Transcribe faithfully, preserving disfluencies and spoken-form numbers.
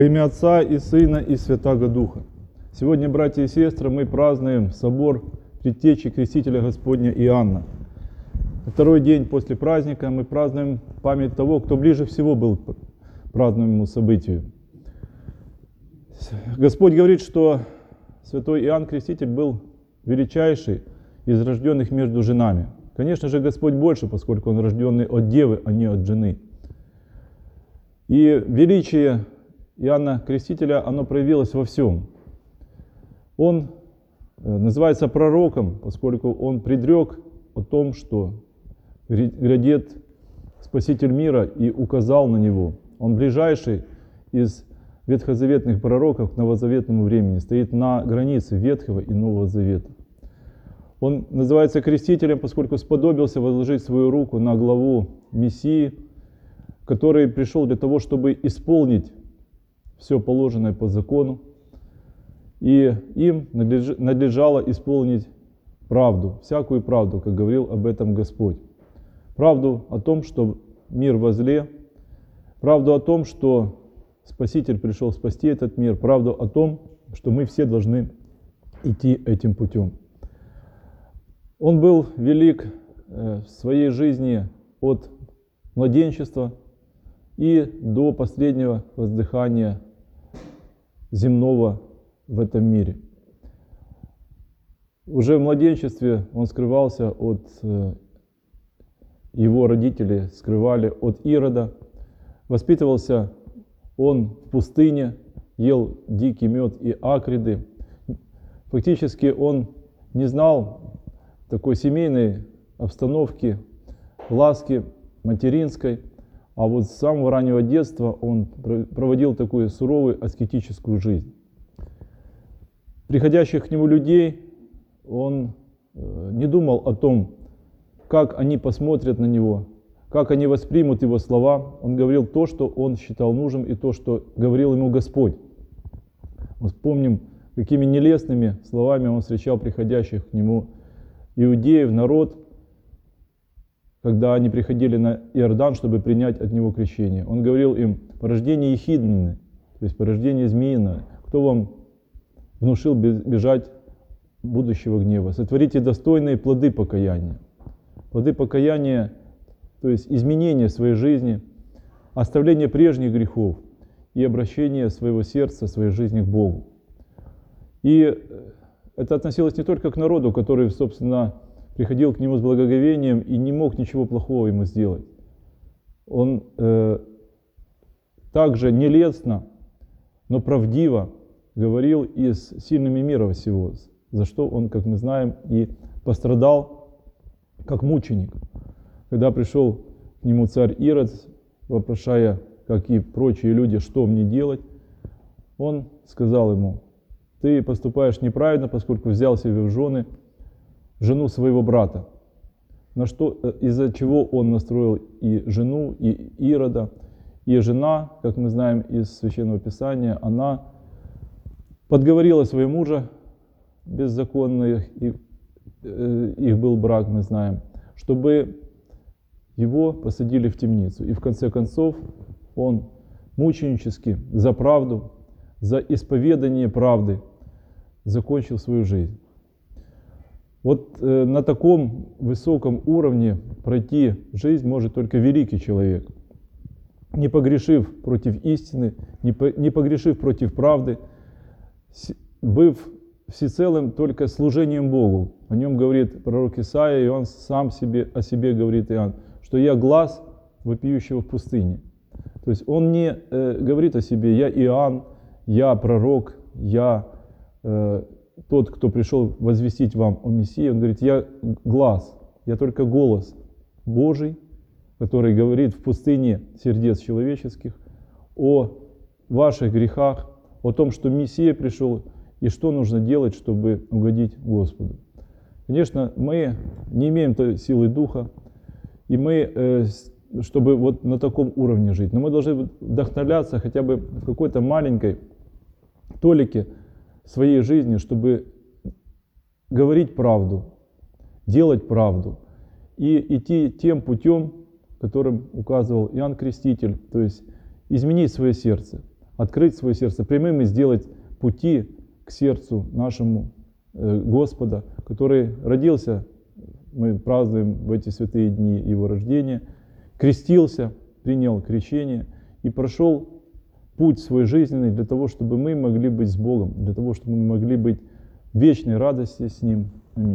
Во имя Отца и Сына и Святаго Духа. Сегодня, братья и сестры, мы празднуем собор Предтечи Крестителя Господня Иоанна. Второй день после праздника мы празднуем память того, кто ближе всего был к празднуемому событию. Господь говорит, что святой Иоанн Креститель был величайший из рожденных между женами. Конечно же, Господь больше, поскольку Он рожденный от девы, а не от жены. И величие Иоанна Крестителя, оно проявилось во всем. Он называется пророком, поскольку он предрек о том, что грядет Спаситель мира, и указал на него. Он ближайший из ветхозаветных пророков к новозаветному времени, стоит на границе Ветхого и Нового Завета. Он называется крестителем, поскольку сподобился возложить свою руку на главу Мессии, который пришел для того, чтобы исполнить все положенное по закону, и им надлежало исполнить правду, всякую правду, как говорил об этом Господь. Правду о том, что мир во зле, правду о том, что Спаситель пришел спасти этот мир, правду о том, что мы все должны идти этим путем. Он был велик в своей жизни от младенчества и до последнего воздыхания земного в этом мире. Уже в младенчестве он скрывался от его родителей, скрывали от Ирода. Воспитывался он в пустыне, ел дикий мед и акриды. Фактически он не знал такой семейной обстановки, ласки материнской, а вот с самого раннего детства он проводил такую суровую аскетическую жизнь. Приходящих к нему людей он не думал о том, как они посмотрят на него, как они воспримут его слова. Он говорил то, что он считал нужным, и то, что говорил ему Господь. Мы помним, какими нелестными словами он встречал приходящих к нему иудеев, народ, когда они приходили на Иордан, чтобы принять от него крещение. Он говорил им: порождение ехидное, то есть порождение змеиное, кто вам внушил бежать будущего гнева? Сотворите достойные плоды покаяния. Плоды покаяния, то есть изменение своей жизни, оставление прежних грехов и обращение своего сердца, своей жизни к Богу. И это относилось не только к народу, который, собственно, приходил к нему с благоговением и не мог ничего плохого ему сделать. Он э, также нелестно, но правдиво говорил и с сильными мира всего, за что он, как мы знаем, и пострадал как мученик. Когда пришел к нему царь Ирод, вопрошая, как и прочие люди, что мне делать, он сказал ему: ты поступаешь неправильно, поскольку взял себе в жены жену своего брата, на что, из-за чего он настроил и жену, и Ирода. И жена, как мы знаем из Священного Писания, она подговорила своего мужа, беззаконный их, их был брак, мы знаем, чтобы его посадили в темницу. И в конце концов он мученически за правду, за исповедание правды закончил свою жизнь. Вот э, на таком высоком уровне пройти жизнь может только великий человек, не погрешив против истины, не, по, не погрешив против правды, с, быв всецелым только служением Богу. О нем говорит пророк Исаия, и он сам себе, о себе говорит Иоанн, что «я глас вопиющего в пустыне». То есть он не э, говорит о себе «я Иоанн», «я пророк», «я э, тот, кто пришел возвестить вам о Мессии». Он говорит: я глас, я только голос Божий, который говорит в пустыне сердец человеческих о ваших грехах, о том, что Мессия пришел и что нужно делать, чтобы угодить Господу. Конечно, мы не имеем той силы духа, и мы, чтобы вот на таком уровне жить, но мы должны вдохновляться хотя бы в какой-то маленькой толике своей жизни, чтобы говорить правду, делать правду и идти тем путем, которым указывал Иоанн Креститель, то есть изменить свое сердце, открыть свое сердце прямым и сделать пути к сердцу нашему Господа, который родился, мы празднуем в эти святые дни Его рождения, крестился, принял крещение и прошел путь свой жизненный для того, чтобы мы могли быть с Богом, для того, чтобы мы могли быть в вечной радости с Ним,